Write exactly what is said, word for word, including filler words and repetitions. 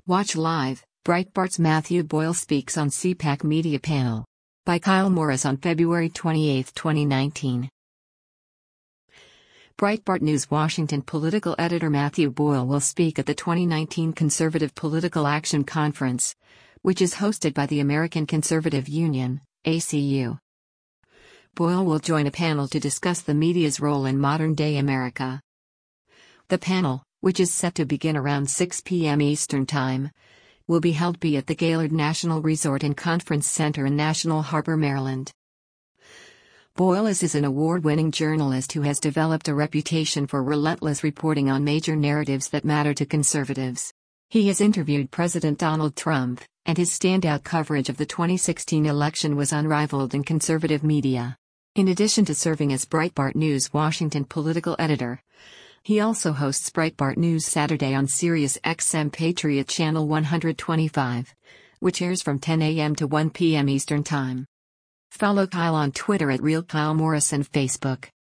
Watch live, Breitbart's Matthew Boyle speaks on C PAC Media Panel. By Kyle Morris on February twenty-eighth, twenty nineteen. Breitbart News Washington political editor Matthew Boyle will speak at the twenty nineteen Conservative Political Action Conference, which is hosted by the American Conservative Union, A C U. Boyle will join a panel to discuss the media's role in modern-day America. The panel, which is set to begin around six p m Eastern Time, will be held be at the Gaylord National Resort and Conference Center in National Harbor, Maryland. Boyle is, is an award-winning journalist who has developed a reputation for relentless reporting on major narratives that matter to conservatives. He has interviewed President Donald Trump, and his standout coverage of the twenty sixteen election was unrivaled in conservative media. In addition to serving as Breitbart News Washington political editor, he also hosts Breitbart News Saturday on Sirius X M Patriot Channel one twenty-five, which airs from ten a m to one p m Eastern Time. Follow Kyle on Twitter at Real Kyle Morris and Facebook.